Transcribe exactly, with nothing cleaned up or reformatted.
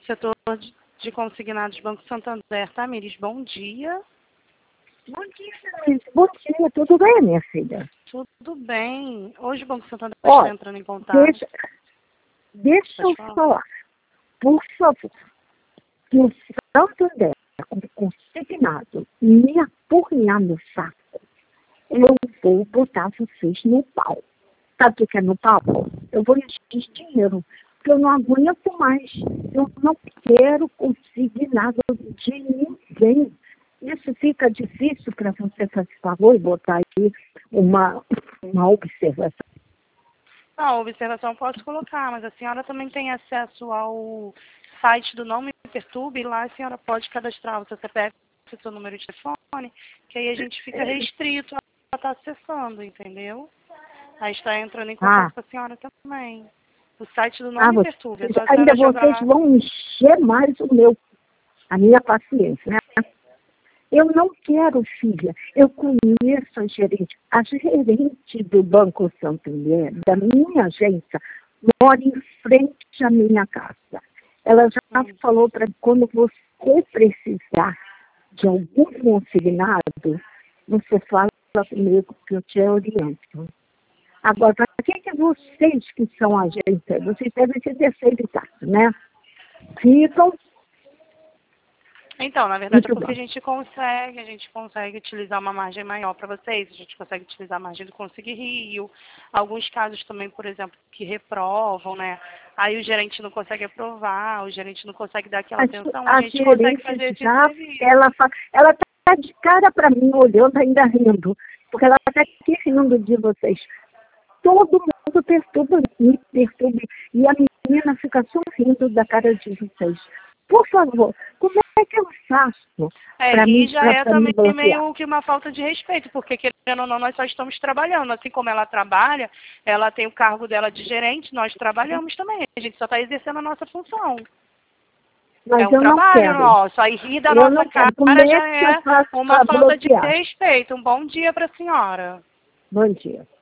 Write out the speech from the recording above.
setor de, de consignados Banco Santander. Tamires, bom dia. Bom dia, Tamires. Bom dia, tudo bem, minha filha? Tudo bem. Hoje o Banco Santander Ó, está entrando em contato. Deixa, deixa eu falar. falar, por favor, que o Santander, com consignado, me apurrinhar no saco, eu vou botar vocês no pau. Sabe o que é no pau? Eu vou exigir dinheiro, porque eu não aguento mais. Eu não quero consignado de ninguém. Isso fica difícil para você fazer favor e botar aí uma, uma observação. A observação eu posso colocar, mas a senhora também tem acesso ao site do Não Me Perturbe, e lá a senhora pode cadastrar o seu C P F, o seu número de telefone, que aí a gente fica restrito a estar acessando, entendeu? Aí está entrando em contato Ah. com a senhora também. O site do Não Ah, Me vocês, Perturbe. É só a ainda senhora vocês jogar... vão encher mais o meu, a minha paciência, né? Eu não quero, filha. Eu conheço a gerente. A gerente do Banco Santander, da minha agência, mora em frente à minha casa. Ela já Hum. falou para mim, quando você precisar de algum consignado, você fala comigo que eu te oriento. Agora, para que, que vocês que são agências, vocês devem ser terceirizados, né? Ficam. Então, na verdade, Muito é porque bom. a gente consegue, a gente consegue utilizar uma margem maior para vocês, a gente consegue utilizar a margem do Conseguir Rio, alguns casos também, por exemplo, que reprovam, né? Aí o gerente não consegue aprovar, o gerente não consegue dar aquela A, atenção, a a gente consegue fazer gerente esse já, serviço. ela fa- ela está de cara para mim, olhando, ainda rindo, porque ela está aqui rindo de vocês. Todo mundo perturba, me perturba, e a menina fica sorrindo da cara de vocês. Por favor, como é que eu faço É, para e me, já é pra, pra me também bloquear? meio que uma falta de respeito, porque querendo ou não, nós só estamos trabalhando. Assim como ela trabalha, ela tem o cargo dela de gerente, nós trabalhamos também. A gente só está exercendo a nossa função. Mas É um eu não trabalho quero. nosso. Aí rir da Eu nossa não quero. cara Como é já que eu é faço uma para falta de bloquear? respeito. Um bom dia para a senhora. Bom dia.